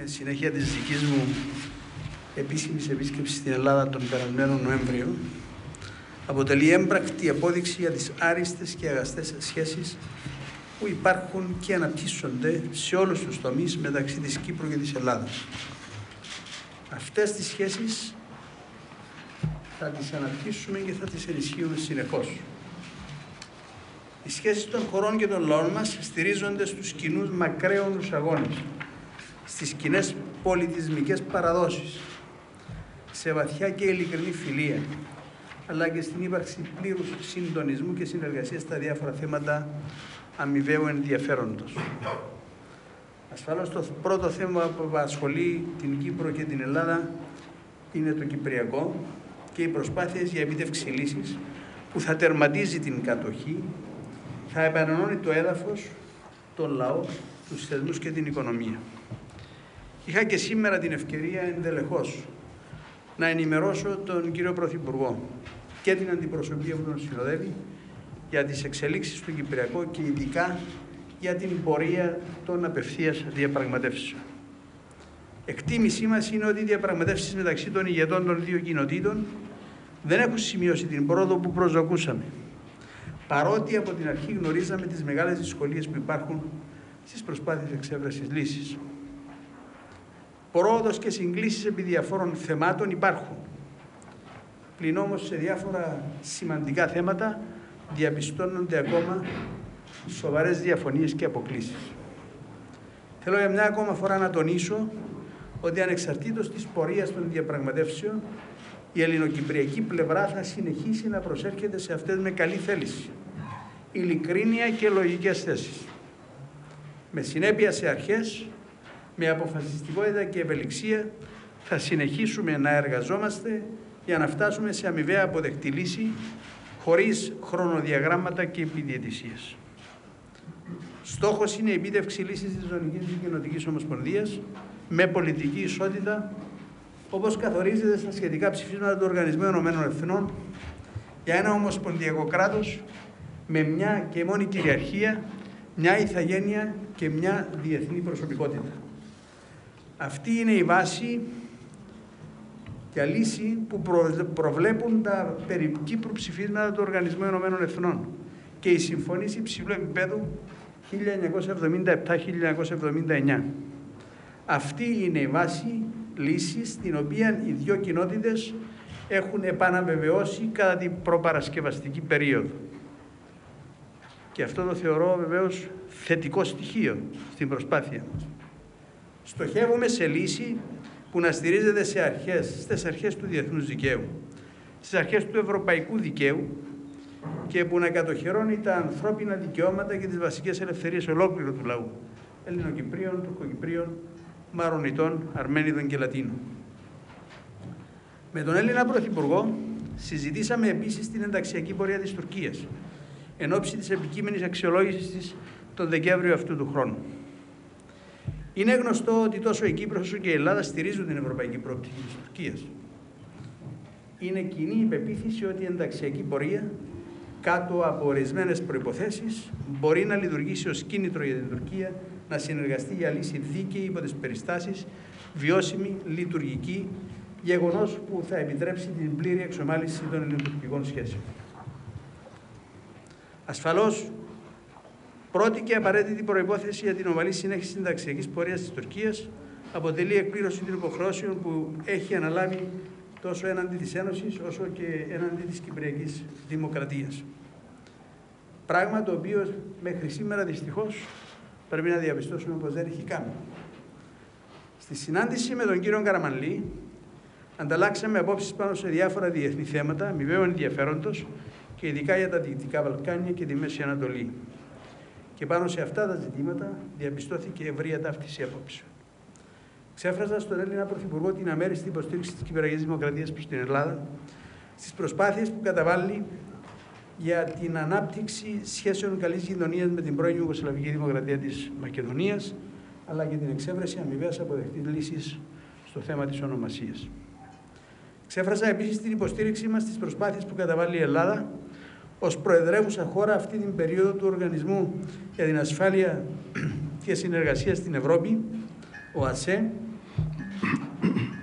συνέχεια της δικής μου επίσημης επίσκεψης στην Ελλάδα τον περασμένο Νοέμβριο, αποτελεί έμπρακτη απόδειξη για τις άριστες και αγαστές σχέσεις που υπάρχουν και αναπτύσσονται σε όλους τους τομείς μεταξύ της Κύπρου και της Ελλάδας. Αυτές τις σχέσεις θα τις αναπτύσσουμε και θα τις ενισχύουμε συνεχώς. Οι σχέσεις των χωρών και των λαών μας στηρίζονται στους κοινούς μακραίωνους αγώνες, στις κοινές πολιτισμικές παραδόσεις, σε βαθιά και ειλικρινή φιλία, αλλά και στην ύπαρξη πλήρους συντονισμού και συνεργασίας στα διάφορα θέματα αμοιβαίου ενδιαφέροντος. Ασφαλώς το πρώτο θέμα που απασχολεί την Κύπρο και την Ελλάδα είναι το κυπριακό και οι προσπάθειες για επίτευξη λύσης που θα τερματίζει την κατοχή, θα επανενώνει το έδαφος, τον λαό, τους θεσμούς και την οικονομία. Είχα και σήμερα την ευκαιρία ενδελεχώς να ενημερώσω τον κύριο Πρωθυπουργό και την αντιπροσωπεία που τον συνοδεύει για τις εξελίξεις του Κυπριακού και ειδικά για την πορεία των απευθείας διαπραγματεύσεων. Εκτίμησή μας είναι ότι οι διαπραγματεύσεις μεταξύ των ηγετών των δύο κοινοτήτων δεν έχουν σημειώσει την πρόοδο που προσδοκούσαμε, παρότι από την αρχή γνωρίζαμε τις μεγάλες δυσκολίες που υπάρχουν στις προσπάθειες εξέβρεσης λύσης. Πρόοδος και συγκλήσεις επί διαφόρων θεμάτων υπάρχουν. Πλην όμως σε διάφορα σημαντικά θέματα διαπιστώνονται ακόμα σοβαρές διαφωνίες και αποκλίσεις. Θέλω για μια ακόμα φορά να τονίσω ότι ανεξαρτήτως της πορείας των διαπραγματεύσεων, η ελληνοκυπριακή πλευρά θα συνεχίσει να προσέρχεται σε αυτές με καλή θέληση, ειλικρίνεια και λογικές θέσεις. Με συνέπεια σε αρχές, με αποφασιστικότητα και ευελιξία, θα συνεχίσουμε να εργαζόμαστε για να φτάσουμε σε αμοιβαία αποδεκτή λύση, χωρίς χρονοδιαγράμματα και επιδιαιτησίες. Στόχος είναι η επίτευξη λύσης της Ζωνικής Δικοινοτικής Ομοσπονδίας με πολιτική ισότητα, όπως καθορίζεται στα σχετικά ψηφίσματα του Οργανισμού Ενωμένων Εθνών, για ένα ομοσπονδιακό κράτος με μια και μόνη κυριαρχία, μια ηθαγένεια και μια διεθνή προσωπικότητα. Αυτή είναι η βάση και λύση που προβλέπουν τα περί Κύπρου ψηφίσματα του Οργανισμού Ενωμένων Εθνών και η συμφωνίες υψηλού επίπεδου 1977-1979. Αυτή είναι η βάση λύσης την οποία οι δύο κοινότητες έχουν επαναβεβαιώσει κατά την προπαρασκευαστική περίοδο. Και αυτό το θεωρώ βεβαίως θετικό στοιχείο στην προσπάθεια μας. Στοχεύουμε σε λύση που να στηρίζεται στις αρχές του διεθνούς δικαίου, στις αρχές του ευρωπαϊκού δικαίου και που να κατοχυρώνει τα ανθρώπινα δικαιώματα και τις βασικές ελευθερίες ολόκληρου του λαού, Ελληνοκυπρίων, Τουρκοκυπρίων, Μαρονιτών, Αρμένιδων και Λατίνων. Με τον Έλληνα Πρωθυπουργό συζητήσαμε επίσης την ενταξιακή πορεία της Τουρκίας, εν ώψη της επικείμενης αξιολόγησης της τον Δεκέμβριο αυτού του χρόνου. Είναι γνωστό ότι τόσο η Κύπρος όσο και η Ελλάδα στηρίζουν την ευρωπαϊκή προοπτική της Τουρκίας. Είναι κοινή η πεποίθηση ότι η ενταξιακή πορεία, κάτω από ορισμένες προϋποθέσεις, μπορεί να λειτουργήσει ως κίνητρο για την Τουρκία να συνεργαστεί για λύση δίκαιη υπό τις περιστάσεις, βιώσιμη, λειτουργική, γεγονός που θα επιτρέψει την πλήρη εξομάλυνση των ελληνοτουρκικών σχέσεων. Ασφαλώς, πρώτη και απαραίτητη προϋπόθεση για την ομαλή συνέχιση της ενταξιακής πορείας της Τουρκίας αποτελεί εκπλήρωση των υποχρεώσεων που έχει αναλάβει τόσο έναντι της Ένωσης όσο και έναντι της Κυπριακής Δημοκρατίας. Πράγμα το οποίο μέχρι σήμερα δυστυχώς πρέπει να διαπιστώσουμε πως δεν έχει κάνει. Στη συνάντηση με τον κύριο Καραμανλή ανταλλάξαμε απόψεις πάνω σε διάφορα διεθνή θέματα αμοιβαίου ενδιαφέροντος και ειδικά για τα Δυτικά Βαλκάνια και τη Μέση Ανατολή. Και πάνω σε αυτά τα ζητήματα διαπιστώθηκε ευρεία ταύτιση απόψεων. Ξέφρασα στον Έλληνα Πρωθυπουργό την αμέριστη υποστήριξη της Κυπριακής Δημοκρατίας προς την Ελλάδα στις προσπάθειες που καταβάλει για την ανάπτυξη σχέσεων καλής γειτονίας με την πρώην Ιουγκοσλαβική Δημοκρατία της Μακεδονίας, αλλά και την εξέβρεση αμοιβαίας αποδεκτής λύσης στο θέμα της ονομασίας. Ξέφρασα επίσης την υποστήριξή μας στις προσπάθειες που καταβάλει η Ελλάδα ως προεδρεύουσα χώρα αυτή την περίοδο του Οργανισμού για την Ασφάλεια και Συνεργασία στην Ευρώπη, ο ΑΣΕ,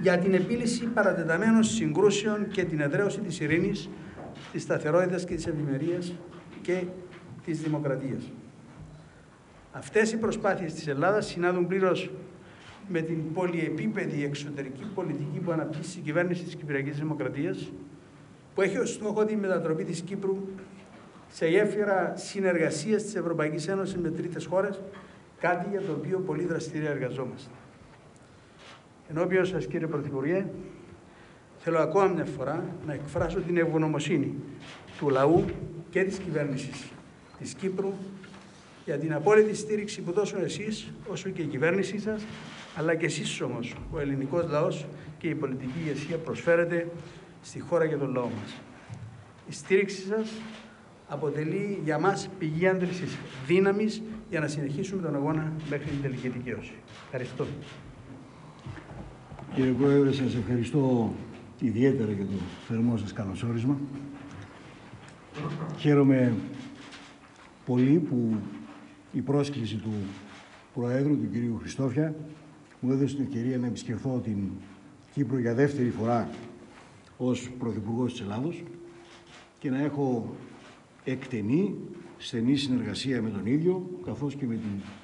για την επίλυση παρατεταμένων συγκρούσεων και την εδραίωση της ειρήνης, της σταθερότητας και της ευημερίας και της δημοκρατίας. Αυτές οι προσπάθειες της Ελλάδας συνάδουν πλήρως με την πολυεπίπεδη εξωτερική πολιτική που αναπτύσσει η κυβέρνηση της Κυπριακής Δημοκρατίας, που έχει ως στόχο τη μετατροπή της Κύπρου σε γέφυρα συνεργασίας της Ευρωπαϊκής Ένωσης με τρίτες χώρες, κάτι για το οποίο πολύ δραστήρια εργαζόμαστε. Ενώπιον σας, κύριε Πρωθυπουργέ, θέλω ακόμα μια φορά να εκφράσω την ευγνωμοσύνη του λαού και της κυβέρνησης της Κύπρου για την απόλυτη στήριξη που τόσο εσείς, όσο και η κυβέρνησή σας, αλλά και εσείς όμως, ο ελληνικός λαός και η πολιτική ηγεσία προσφέρετε στη χώρα και τον λαό μας. Η στήριξη σας αποτελεί για μας πηγή άντρησης δύναμης για να συνεχίσουμε τον αγώνα μέχρι την τελική δικαίωση. Ευχαριστώ. Κύριε Πρόεδρε, σας ευχαριστώ ιδιαίτερα για το θερμό σας καλωσόρισμα. Χαίρομαι πολύ που η πρόσκληση του Προέδρου, του κυρίου Χριστόφια, μου έδωσε την ευκαιρία να επισκεφθώ την Κύπρο για δεύτερη φορά ως Πρωθυπουργός της Ελλάδος και να έχω εκτενή, στενή συνεργασία με τον ίδιο, καθώς και με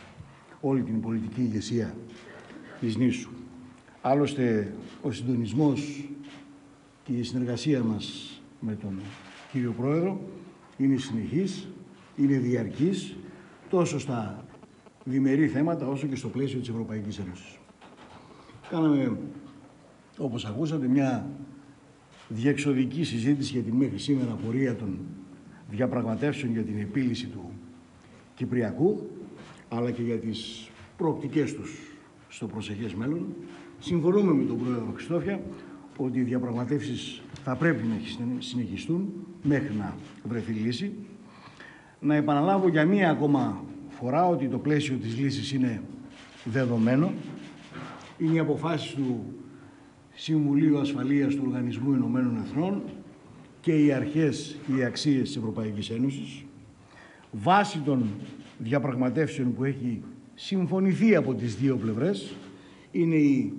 όλη την πολιτική ηγεσία της νήσου. Άλλωστε, ο συντονισμός και η συνεργασία μας με τον κύριο Πρόεδρο είναι συνεχής, είναι διαρκής, τόσο στα διμερεί θέματα, όσο και στο πλαίσιο της Ευρωπαϊκής Ένωσης. Κάναμε, όπως ακούσατε, μια διεξοδική συζήτηση για τη μέχρι σήμερα πορεία των διαπραγματεύσεων για την επίλυση του Κυπριακού, αλλά και για τις προοπτικές τους στο προσεχές μέλλον. Συμφωνούμε με τον Πρόεδρο Χριστόφια ότι οι διαπραγματεύσεις θα πρέπει να συνεχιστούν μέχρι να βρεθεί λύση. Να επαναλάβω για μία ακόμα φορά ότι το πλαίσιο της λύσης είναι δεδομένο. Είναι οι αποφάσεις του Συμβουλίου Ασφαλείας του Οργανισμού Ηνωμένων Εθνών και οι αρχές και οι αξίες της Ευρωπαϊκής Ένωσης. Βάσει των διαπραγματεύσεων που έχει συμφωνηθεί από τις δύο πλευρές, είναι η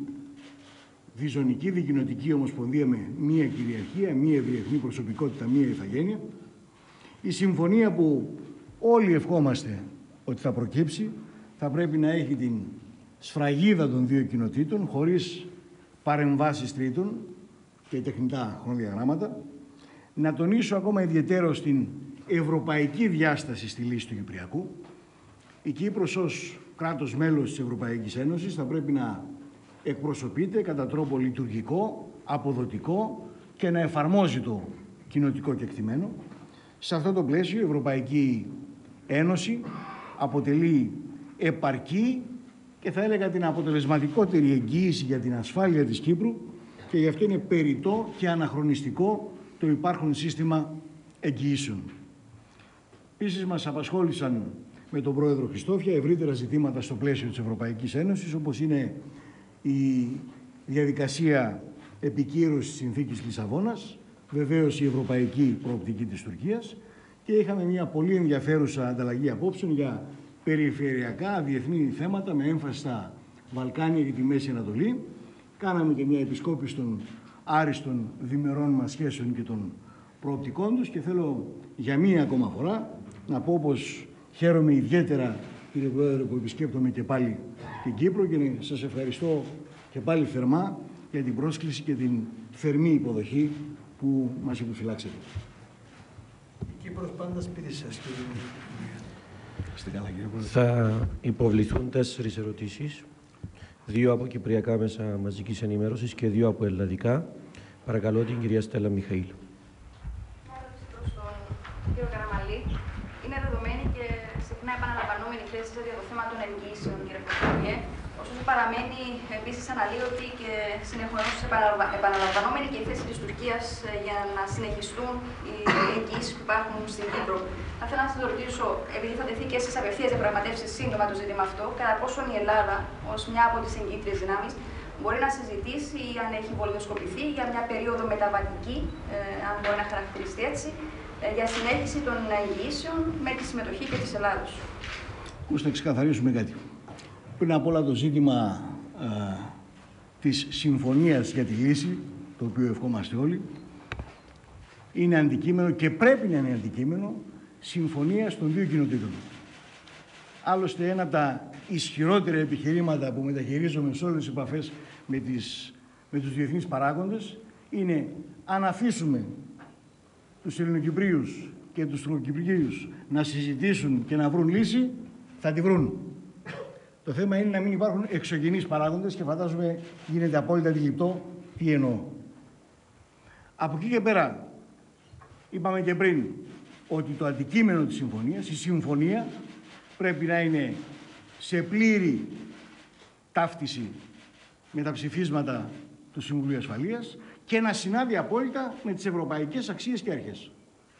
Διζωνική Δικοινοτική Ομοσπονδία με μία κυριαρχία, μία διεθνή προσωπικότητα, μία ηθαγένεια. Η συμφωνία που όλοι ευχόμαστε ότι θα προκύψει θα πρέπει να έχει την σφραγίδα των δύο κοινοτήτων, χωρίς παρεμβάσεις τρίτων και τεχνητά χρονοδιαγράμματα. Να τονίσω ακόμα ιδιαιτέρως την ευρωπαϊκή διάσταση στη λύση του Κυπριακού. Η Κύπρος ως κράτος μέλος της Ευρωπαϊκής Ένωσης θα πρέπει να εκπροσωπείται κατά τρόπο λειτουργικό, αποδοτικό και να εφαρμόζει το κοινοτικό κεκτημένο. Σε αυτό το πλαίσιο η Ευρωπαϊκή Ένωση αποτελεί επαρκή και θα έλεγα την αποτελεσματικότερη εγγύηση για την ασφάλεια της Κύπρου και γι' αυτό είναι περιττό και αναχρονιστικό το υπάρχον σύστημα εγγυήσεων. Επίσης μας απασχόλησαν με τον Πρόεδρο Χριστόφια ευρύτερα ζητήματα στο πλαίσιο της Ευρωπαϊκής Ένωσης, όπως είναι η διαδικασία επικύρωσης της Συνθήκης Λισαβόνας, βεβαίως η ευρωπαϊκή προοπτική της Τουρκίας, και είχαμε μια πολύ ενδιαφέρουσα ανταλλαγή απόψεων για περιφερειακά διεθνή θέματα με έμφαση στα Βαλκάνια και τη Μέση Ανατολή. Κάναμε και μια επισκόπηση των άριστων διμερών μας σχέσεων και των προοπτικών τους και θέλω για μία ακόμα φορά να πω πως χαίρομαι ιδιαίτερα, κύριε Πρόεδρε, που επισκέπτομαι και πάλι την Κύπρο και σας ευχαριστώ και πάλι θερμά για την πρόσκληση και την θερμή υποδοχή που μας επιφυλάξετε. Η Κύπρος πάντα σπίτι σας, κύριε. Θα υποβληθούν 4 ερωτήσεις, 2 από κυπριακά μέσα μαζικής ενημέρωσης και 2 από ελλαδικά. Παρακαλώ την κυρία Στέλλα Μιχαήλ. Προς τον κύριο Καραμαλή, είναι δεδομένη και συχνά επαναλαμβανόμενη θέση σας για το θέμα των εγγύσεων, κύριε Πρωθυπουργέ. Ωστόσο, παραμένει επίσης αναλύωτη και συνεχώς επαναλαμβανόμενη και η θέση της Τουρκίας για να συνεχιστούν οι εγγύσεις που υπάρχουν στην Κύπρο. Θα ήθελα να σας ρωτήσω, επειδή θα τεθεί και στις απευθείας διαπραγματεύσεις σύντομα το ζήτημα αυτό, κατά πόσον η Ελλάδα, ως μια από τις εγγύητριες δυνάμεις, μπορεί να συζητήσει ή αν έχει βολιδοσκοπηθεί για μια περίοδο μεταβατική, αν μπορεί να χαρακτηριστεί έτσι, για συνέχιση των εγγυήσεων με τη συμμετοχή και της Ελλάδος. Ώστε να ξεκαθαρίσουμε κάτι. Πριν από όλα το ζήτημα της συμφωνίας για τη λύση, το οποίο ευχόμαστε όλοι, είναι αντικείμενο και πρέπει να είναι αντικείμενο συμφωνίας των δύο κοινοτήτων. Άλλωστε, ένα από τα ισχυρότερα επιχειρήματα που μεταχειρίζομαι σε όλες τις επαφές με τους διεθνείς παράγοντες είναι αν αφήσουμε τους Ελληνοκυπρίους και τους Τουρκοκυπρίους να συζητήσουν και να βρουν λύση, θα τη βρουν. Το θέμα είναι να μην υπάρχουν εξωγενείς παράγοντες και φαντάζομαι γίνεται απόλυτα αντιληπτό τι εννοώ. Από εκεί και πέρα, είπαμε και πριν ότι το αντικείμενο της συμφωνίας, η συμφωνία, πρέπει να είναι σε πλήρη ταύτιση με τα ψηφίσματα του Συμβουλίου Ασφαλείας και να συνάδει απόλυτα με τις ευρωπαϊκές αξίες και αρχές.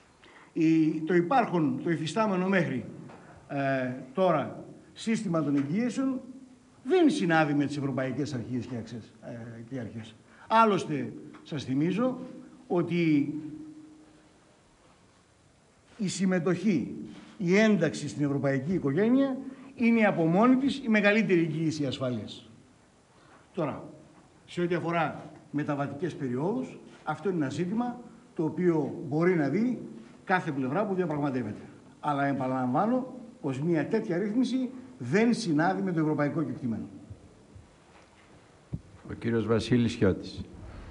Το υφιστάμενο μέχρι τώρα σύστημα των εγγύησεων δεν συνάδει με τις ευρωπαϊκές αρχές και αρχές. Άλλωστε, σας θυμίζω ότι η συμμετοχή, η ένταξη στην ευρωπαϊκή οικογένεια είναι από μόνη της η μεγαλύτερη εγγύηση ασφάλειας. Τώρα, σε ό,τι αφορά μεταβατικές περιόδους, αυτό είναι ένα ζήτημα το οποίο μπορεί να δει κάθε πλευρά που διαπραγματεύεται. Αλλά επαναλαμβάνω πως μια τέτοια ρύθμιση δεν συνάδει με το ευρωπαϊκό κεκτημένο. Ο κύριος Βασίλης Χιώτης.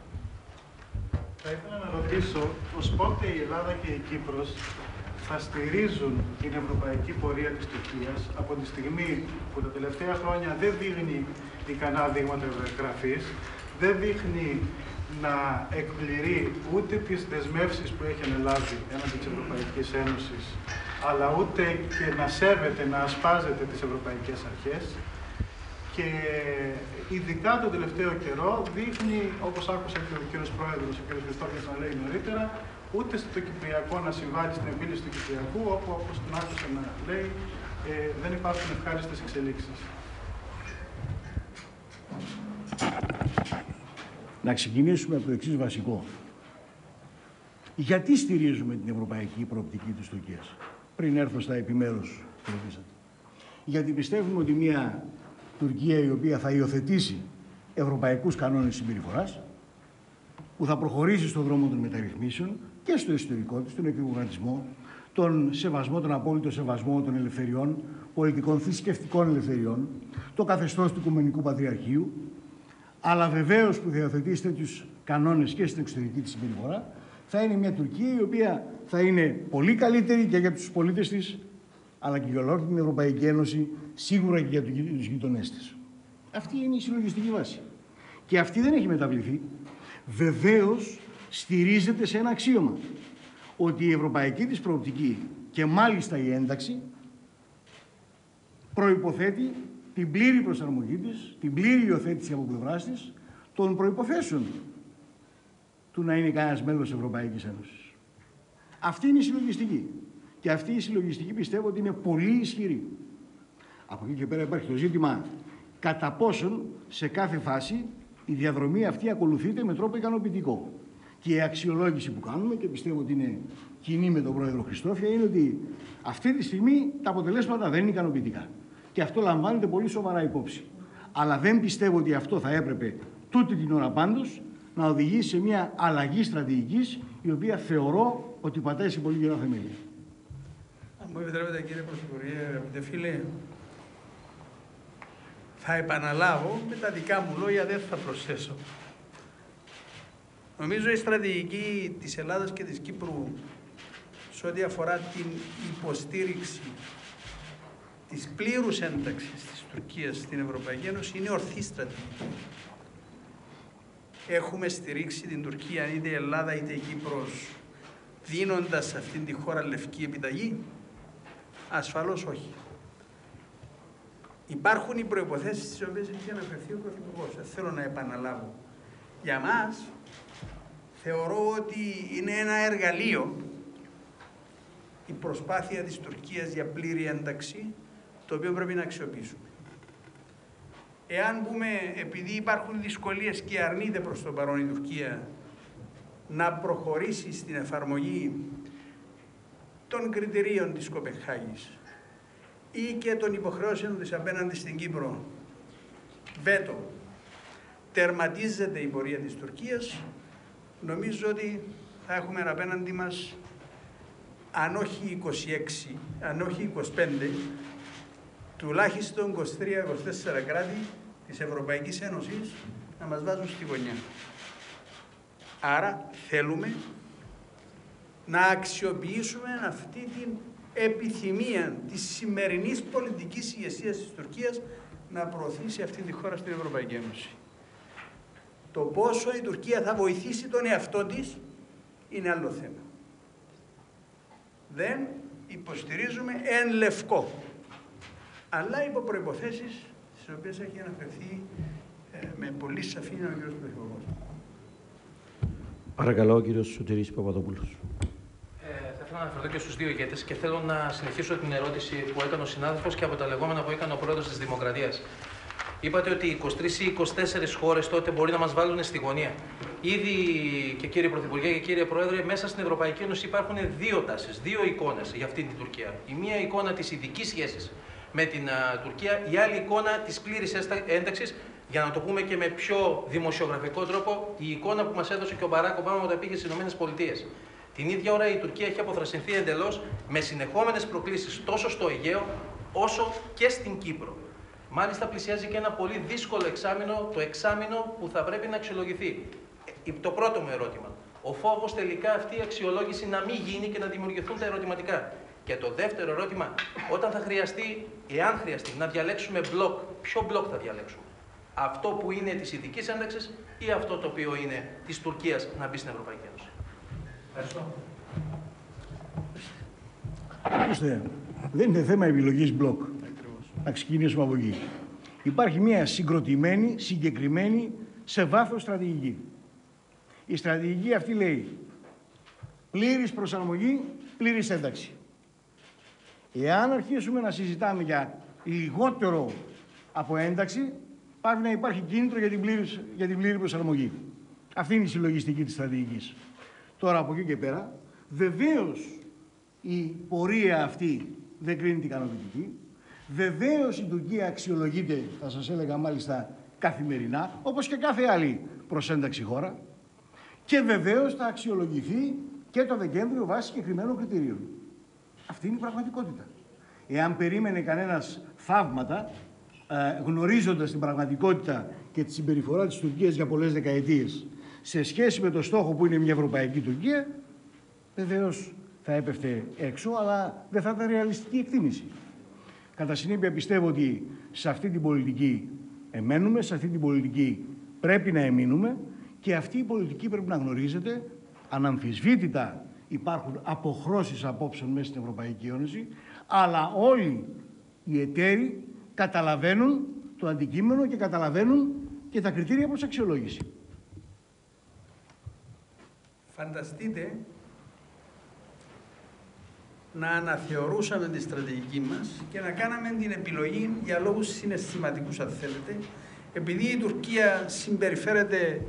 Θα ήθελα να ρωτήσω πως πότε η Ελλάδα και η Κύπρος θα στηρίζουν την ευρωπαϊκή πορεία της Τουρκίας από τη στιγμή που τα τελευταία χρόνια δεν δείχνει ικανά δείγματα ευρωεγγραφής, δεν δείχνει να εκπληρεί ούτε τις δεσμεύσεις που έχει αναλάβει έναντι της Ευρωπαϊκής Ένωσης, αλλά ούτε και να σέβεται, να ασπάζεται τις ευρωπαϊκές αρχές. Και ειδικά τον τελευταίο καιρό δείχνει, όπως άκουσα και ο κύριος Πρόεδρος, ο κύριος Χριστόφιας να λέει νωρίτερα, ούτε στο Κυπριακό να συμβάλλει στην επίλυση του Κυπριακού, όπου όπως τον άκουσα να λέει, δεν υπάρχουν ευχάριστες εξελίξεις. Να ξεκινήσουμε από το εξής βασικό. Γιατί στηρίζουμε την ευρωπαϊκή προοπτική της Τουρκίας, πριν έρθω στα επιμέρους που ρωτήσατε. Γιατί πιστεύουμε ότι μια Τουρκία η οποία θα υιοθετήσει ευρωπαϊκούς κανόνες συμπεριφοράς, που θα προχωρήσει στον δρόμο των μεταρρυθμίσεων και στο ιστορικό της, τον εκδημοκρατισμό, τον σεβασμό, τον απόλυτο σεβασμό των ελευθεριών, πολιτικών, θρησκευτικών ελευθεριών, το καθεστώς του Οικουμενικού Πατριαρχείου, αλλά βεβαίως που θα υιοθετήσει τέτοιους κανόνες και στην εξωτερική της συμπεριφορά, θα είναι μια Τουρκία η οποία θα είναι πολύ καλύτερη και για τους πολίτες της, αλλά και για ολόκληρη την Ευρωπαϊκή Ένωση, σίγουρα και για τους γειτονές της. Αυτή είναι η συλλογιστική βάση. Και αυτή δεν έχει μεταβληθεί. Βεβαίως στηρίζεται σε ένα αξίωμα, ότι η ευρωπαϊκή της προοπτική και μάλιστα η ένταξη προϋποθέτει την πλήρη προσαρμογή της, την πλήρη υιοθέτηση από πλευράς της των προϋποθέσεων του να είναι κανένας μέλος της Ευρωπαϊκής Ένωσης. Αυτή είναι η συλλογιστική. Και αυτή η συλλογιστική πιστεύω ότι είναι πολύ ισχυρή. Από εκεί και πέρα υπάρχει το ζήτημα κατά πόσον σε κάθε φάση η διαδρομή αυτή ακολουθείται με τρόπο ικανοποιητικό. Και η αξιολόγηση που κάνουμε, και πιστεύω ότι είναι κοινή με τον Πρόεδρο Χριστόφια, είναι ότι αυτή τη στιγμή τα αποτελέσματα δεν είναι ικανοποιητικά. Και αυτό λαμβάνεται πολύ σοβαρά υπόψη. Αλλά δεν πιστεύω ότι αυτό θα έπρεπε τούτη την ώρα πάντως να οδηγήσει σε μια αλλαγή στρατηγικής, η οποία θεωρώ ότι πατάει σε πολύ γερά θεμέλια. Αν μου επιτρέπετε, κύριε Πρωθυπουργέ, αγαπητέ φίλε, θα επαναλάβω με τα δικά μου λόγια, δεν θα προσθέσω. Νομίζω η στρατηγική της Ελλάδας και της Κύπρου σε ό,τι αφορά την υποστήριξη της πλήρους ένταξης της Τουρκίας στην Ευρωπαϊκή Ένωση είναι ορθή στρατηγική. Έχουμε στηρίξει την Τουρκία, είτε η Ελλάδα είτε η Κύπρος, δίνοντας σε αυτήν τη χώρα λευκή επιταγή? Ασφαλώς όχι. Υπάρχουν οι προϋποθέσεις τις οποίες έχει αναφερθεί ο Πρωθυπουργός. Δεν θέλω να επαναλάβω. Για μας θεωρώ ότι είναι ένα εργαλείο η προσπάθεια της Τουρκίας για πλήρη ένταξη, το οποίο πρέπει να αξιοποιήσουμε. Εάν πούμε, επειδή υπάρχουν δυσκολίες και αρνείται προς το παρόν η Τουρκία να προχωρήσει στην εφαρμογή των κριτηρίων της Κοπενχάγης ή και των υποχρεώσεων της απέναντι στην Κύπρο, βέτο, τερματίζεται η πορεία της Τουρκίας, νομίζω ότι θα έχουμε απέναντι μας, αν όχι 26, αν όχι 25, τουλάχιστον 23-24 κράτη της Ευρωπαϊκής Ένωσης να μας βάζουν στη γωνιά. Άρα θέλουμε να αξιοποιήσουμε αυτή την επιθυμία της σημερινής πολιτικής ηγεσίας της Τουρκίας να προωθήσει αυτή τη χώρα στην Ευρωπαϊκή Ένωση. Το πόσο η Τουρκία θα βοηθήσει τον εαυτό της είναι άλλο θέμα. Δεν υποστηρίζουμε εν λευκό, αλλά υπό προϋποθέσεις στις οποίες έχει αναφερθεί με πολύ σαφήνεια ο κ. Πρωθυπουργός. Παρακαλώ, ο κύριος Σωτηρής Παπαδόπουλος. Θα ήθελα να αναφερθώ και στους δύο ηγέτες και θέλω να συνεχίσω την ερώτηση που έκανε ο συνάδελφος και από τα λεγόμενα που έκανε ο πρόεδρος της Δημοκρατίας. Είπατε ότι 23 ή 24 χώρες τότε μπορεί να μας βάλουν στη γωνία. Ήδη και κύριε Πρωθυπουργέ και κύριε Πρόεδρε, μέσα στην Ευρωπαϊκή Ένωση υπάρχουν δύο τάσεις, δύο εικόνες για αυτή την Τουρκία. Η μία εικόνα της ειδικής σχέσης με την Τουρκία, η άλλη εικόνα της πλήρης ένταξης. Για να το πούμε και με πιο δημοσιογραφικό τρόπο, η εικόνα που μας έδωσε και ο Μπαράκ Ομπάμα όταν πήγε στις ΗΠΑ. Την ίδια ώρα η Τουρκία έχει αποθρασινθεί εντελώς με συνεχόμενες προκλήσεις τόσο στο Αιγαίο όσο και στην Κύπρο. Μάλιστα πλησιάζει και ένα πολύ δύσκολο εξάμηνο, το εξάμηνο που θα πρέπει να αξιολογηθεί. Το πρώτο μου ερώτημα. Ο φόβος τελικά αυτή η αξιολόγηση να μην γίνει και να δημιουργηθούν τα ερωτηματικά. Και το δεύτερο ερώτημα, όταν θα χρειαστεί, εάν χρειαστεί, να διαλέξουμε μπλοκ, ποιο μπλοκ θα διαλέξουμε? Αυτό που είναι της ειδικής ένταξης ή αυτό το οποίο είναι της Τουρκίας να μπει στην Ευρωπαϊκή Ένωση? Ευχαριστώ. Ακούστε, δεν είναι θέμα επιλογής μπλοκ. Να ξεκινήσουμε από εκεί. Υπάρχει μια συγκροτημένη, συγκεκριμένη, σε βάθος στρατηγική. Η στρατηγική αυτή λέει πλήρης προσαρμογή, πλήρης ένταξη. Εάν αρχίσουμε να συζητάμε για λιγότερο από ένταξη, πρέπει να υπάρχει κίνητρο για την πλήρη προσαρμογή. Αυτή είναι η συλλογιστική της στρατηγικής. Τώρα από εκεί και πέρα, βεβαίως η πορεία αυτή δεν κρίνεται ικανοποιητική. Βεβαίως η Τουρκία αξιολογείται, θα σας έλεγα μάλιστα καθημερινά, όπως και κάθε άλλη προσένταξη χώρα. Και βεβαίως θα αξιολογηθεί και το Δεκέμβριο βάσει συγκεκριμένων κριτηρίων. Αυτή είναι η πραγματικότητα. Εάν περίμενε κανένας θαύματα, γνωρίζοντας την πραγματικότητα και τη συμπεριφορά της Τουρκίας για πολλές δεκαετίες, σε σχέση με το στόχο που είναι μια ευρωπαϊκή Τουρκία, βεβαίως θα έπεφτε έξω, αλλά δεν θα ήταν ρεαλιστική εκτίμηση. Κατά συνέπεια πιστεύω ότι σε αυτή την πολιτική εμένουμε, σε αυτή την πολιτική πρέπει να εμείνουμε και αυτή η πολιτική πρέπει να γνωρίζετε, αναμφισβήτητα υπάρχουν αποχρώσεις απόψεων μέσα στην Ευρωπαϊκή Ένωση, αλλά όλοι οι εταίροι καταλαβαίνουν το αντικείμενο και καταλαβαίνουν και τα κριτήρια προς αξιολόγηση. Φανταστείτε να αναθεωρούσαμε τη στρατηγική μας και να κάναμε την επιλογή για λόγους συναισθηματικούς, αν θέλετε, επειδή η Τουρκία συμπεριφέρεται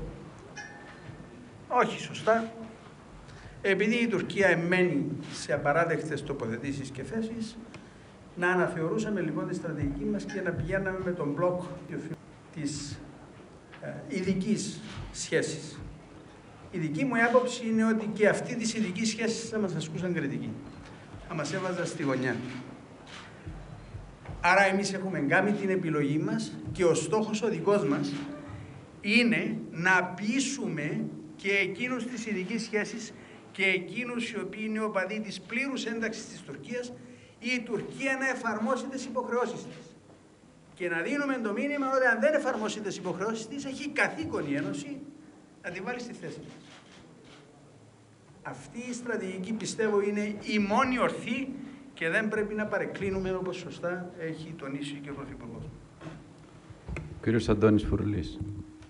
όχι σωστά, επειδή η Τουρκία εμένει σε απαράδεκτες τοποθετήσεις και θέσεις, να αναθεωρούσαμε λοιπόν τη στρατηγική μας και να πηγαίναμε με τον μπλοκ της ειδικής σχέσης. Η δική μου άποψη είναι ότι και αυτή της ειδικής σχέσης θα μας ασκούσαν κριτική. Θα μας έβαζαν στη γωνιά. Άρα εμείς έχουμε κάνει την επιλογή μας και ο στόχος ο δικός μας είναι να πείσουμε και εκείνους της ειδικής σχέσης και εκείνους οι οποίοι είναι οπαδοί της πλήρους ένταξης της Τουρκίας, η Τουρκία να εφαρμόσει τις υποχρεώσεις της. Και να δίνουμε το μήνυμα ότι αν δεν εφαρμόσει τις υποχρεώσεις της, έχει καθήκον η Ένωση να τη βάλει στη θέση της. Αυτή η στρατηγική πιστεύω είναι η μόνη ορθή και δεν πρέπει να παρεκκλίνουμε, όπως σωστά έχει τονίσει και ο Πρωθυπουργός. Ο κύριος Αντώνης Φουρλής.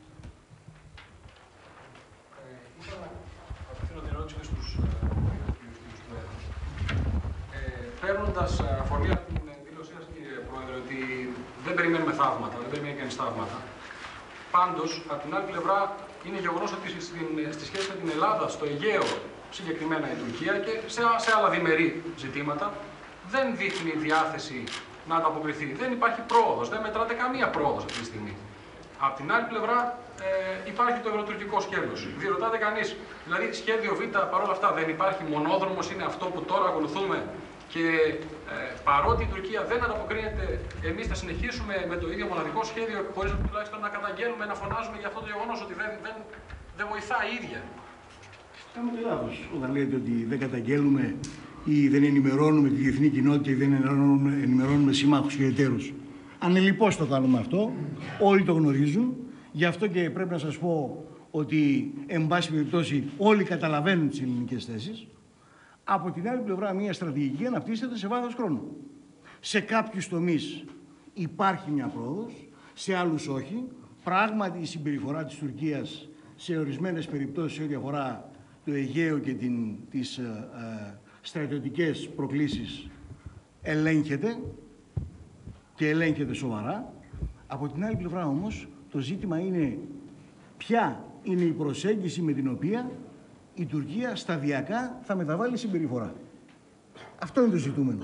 Ήθελα να απευθύνω την ερώτηση και στους Προέδρους. Παίρνοντας αφορμή από την δήλωσή σας, κύριε Πρόεδρε, ότι δεν περιμένουμε θαύματα, δεν περιμένει κανείς θαύματα. Πάντως, από την άλλη πλευρά, είναι γεγονός ότι στη σχέση με την Ελλάδα, στο Αιγαίο, συγκεκριμένα η Τουρκία και σε άλλα διμερεί ζητήματα, δεν δείχνει διάθεση να ανταποκριθεί. Δεν υπάρχει πρόοδος, δεν μετράται καμία πρόοδος αυτή τη στιγμή. Απ' την άλλη πλευρά, υπάρχει το ευρωτουρκικό σκέλος. Διερωτάται κανείς, δηλαδή σχέδιο Β παρόλα αυτά δεν υπάρχει, μονόδρομος είναι αυτό που τώρα ακολουθούμε και παρότι η Τουρκία δεν ανταποκρίνεται, εμείς θα συνεχίσουμε με το ίδιο μοναδικό σχέδιο χωρίς τουλάχιστον να καταγγέλουμε, να φωνάζουμε για αυτό το γεγονός ότι δεν βοηθάει η ίδια. Κάνετε λάθος όταν λέτε ότι δεν καταγγέλνουμε ή δεν ενημερώνουμε τη διεθνή κοινότητα ή δεν ενημερώνουμε συμμάχους και εταίρους. Ανελιπώς το κάνουμε αυτό, όλοι το γνωρίζουν, γι' αυτό και πρέπει να σας πω ότι, εν πάση περιπτώσει, όλοι καταλαβαίνουν τις ελληνικές θέσεις. Από την άλλη πλευρά, μια στρατηγική αναπτύσσεται σε βάθος χρόνου. Σε κάποιους τομείς υπάρχει μια πρόοδος, σε άλλους όχι. Πράγματι, η συμπεριφορά της Τουρκίας σε ορισμένες περιπτώσεις ό,τι αφορά το Αιγαίο και τις στρατιωτικές προκλήσεις ελέγχεται και ελέγχεται σοβαρά. Από την άλλη πλευρά όμως, το ζήτημα είναι ποια είναι η προσέγγιση με την οποία η Τουρκία σταδιακά θα μεταβάλει συμπεριφορά. Αυτό είναι το ζητούμενο.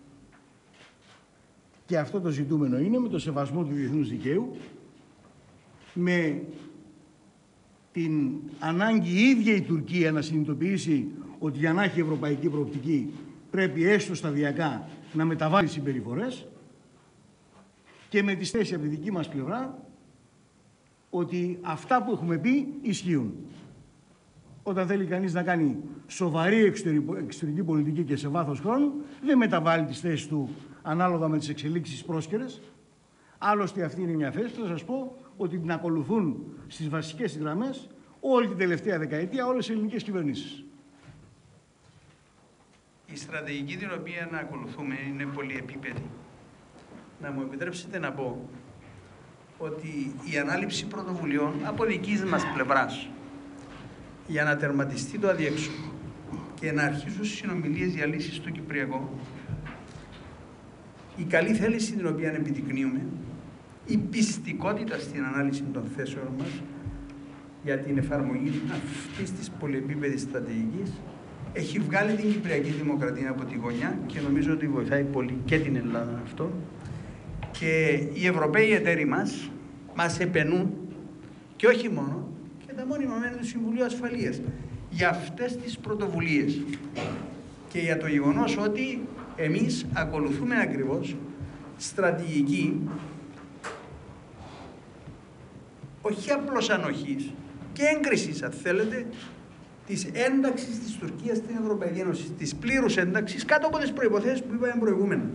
Και αυτό το ζητούμενο είναι με το σεβασμό του διεθνούς δικαίου, με την ανάγκη η ίδια η Τουρκία να συνειδητοποιήσει ότι για να έχει ευρωπαϊκή προοπτική πρέπει έστω σταδιακά να μεταβάλει συμπεριφορές και με τις θέσεις από τη δική μας πλευρά ότι αυτά που έχουμε πει ισχύουν. Όταν θέλει κανείς να κάνει σοβαρή εξωτερική πολιτική και σε βάθος χρόνου, δεν μεταβάλει τις θέσεις του ανάλογα με τις εξελίξεις πρόσκαιρες. Άλλωστε αυτή είναι μια θέση που θα σας πω ότι την ακολουθούν στις βασικές γραμμές όλη την τελευταία δεκαετία όλες οι ελληνικές κυβερνήσεις. Η στρατηγική την οποία να ακολουθούμε είναι πολυεπίπεδη. Να μου επιτρέψετε να πω ότι η ανάληψη πρωτοβουλειών από δικής μας πλευράς για να τερματιστεί το αδιέξοδο και να αρχίσουν συνομιλίες για λύσεις στο Κυπριακό, η καλή θέληση την οποία επιδεικνύουμε, η πιστικότητα στην ανάλυση των θέσεων μας για την εφαρμογή αυτής της πολυεπίπεδης στρατηγικής έχει βγάλει την Κυπριακή Δημοκρατία από τη γωνιά και νομίζω ότι βοηθάει πολύ και την Ελλάδα αυτό. Και οι Ευρωπαίοι εταίροι μας επενούν και όχι μόνο και τα μόνιμα μέλη του Συμβουλίου Ασφαλείας για αυτές τις πρωτοβουλίες και για το γεγονός ότι εμείς ακολουθούμε ακριβώς στρατηγική όχι απλώς ανοχής και έγκρισης, αν θέλετε, της ένταξης της Τουρκίας στην Ευρωπαϊκή Ένωση, της πλήρους ένταξης κάτω από τις προϋποθέσεις που είπαμε προηγούμενα.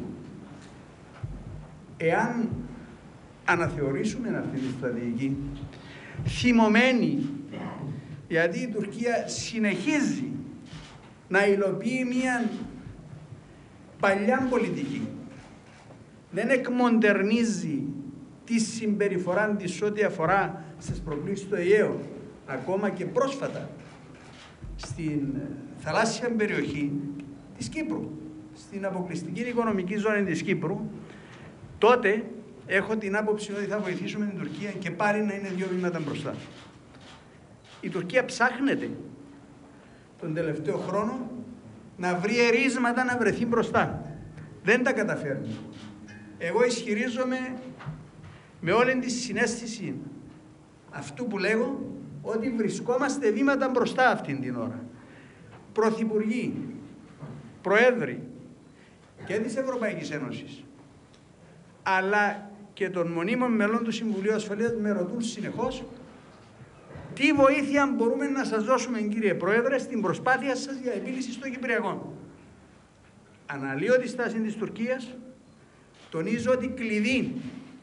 Εάν αναθεωρήσουμε αυτή τη στρατηγική, θυμωμένη, γιατί η Τουρκία συνεχίζει να υλοποιεί μια παλιά πολιτική, δεν εκμοντερνίζει τη συμπεριφορά της ό,τι αφορά στις προκλήσεις του Αιγαίου, ακόμα και πρόσφατα στην θαλάσσια περιοχή της Κύπρου, στην αποκλειστική οικονομική ζώνη της Κύπρου, τότε έχω την άποψη ότι θα βοηθήσουμε την Τουρκία και πάρει να είναι 2 βήματα μπροστά. Η Τουρκία ψάχνεται τον τελευταίο χρόνο να βρει ερίσματα να βρεθεί μπροστά. Δεν τα καταφέρνει. Εγώ ισχυρίζομαι με όλη τη συναίσθηση αυτού που λέγω ότι βρισκόμαστε βήματα μπροστά αυτήν την ώρα. Πρωθυπουργοί, προέδροι και της Ευρωπαϊκής Ένωσης αλλά και των μονίμων μελών του Συμβουλίου Ασφαλείας με ρωτούν συνεχώς τι βοήθεια μπορούμε να σας δώσουμε, κύριε Πρόεδρε, στην προσπάθεια σας για επίλυση στο Κυπριακό. Αναλύω τη στάση της Τουρκίας, τονίζω ότι κλειδί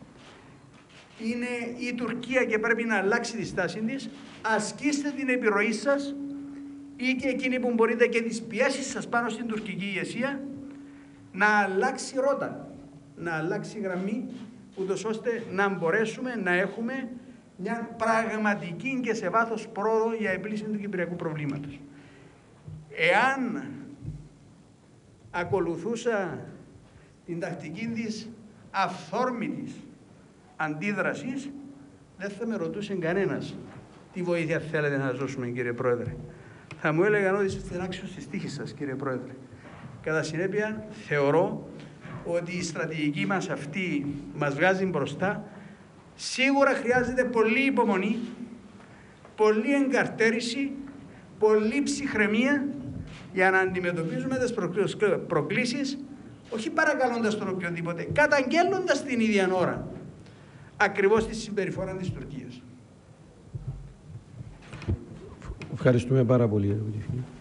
είναι η Τουρκία και πρέπει να αλλάξει τη στάση της. Ασκήστε την επιρροή σας ή και εκείνοι που μπορείτε και τις πιέσεις σας πάνω στην τουρκική ηγεσία να αλλάξει ρότα, να αλλάξει γραμμή, ούτως ώστε να μπορέσουμε να έχουμε μια πραγματική και σε βάθος πρόοδο για επίλυση του κυπριακού προβλήματος. Εάν ακολουθούσα την τακτική της αυθόρμητης αντίδρασης, δεν θα με ρωτούσε κανένας τι βοήθεια θέλετε να σας δώσουμε, κύριε Πρόεδρε. Θα μου έλεγαν ότι είστε άξιος της τύχης σας, κύριε Πρόεδρε. Κατά συνέπεια, θεωρώ ότι η στρατηγική μας αυτή μας βγάζει μπροστά. Σίγουρα χρειάζεται πολλή υπομονή, πολλή εγκαρτέρηση, πολλή ψυχραιμία για να αντιμετωπίζουμε τις προκλήσεις, όχι παρακαλώντας τον οποιοδήποτε, καταγγέλλοντας την ίδια ώρα ακριβώς τη συμπεριφορά της Τουρκίας. Ευχαριστούμε πάρα πολύ.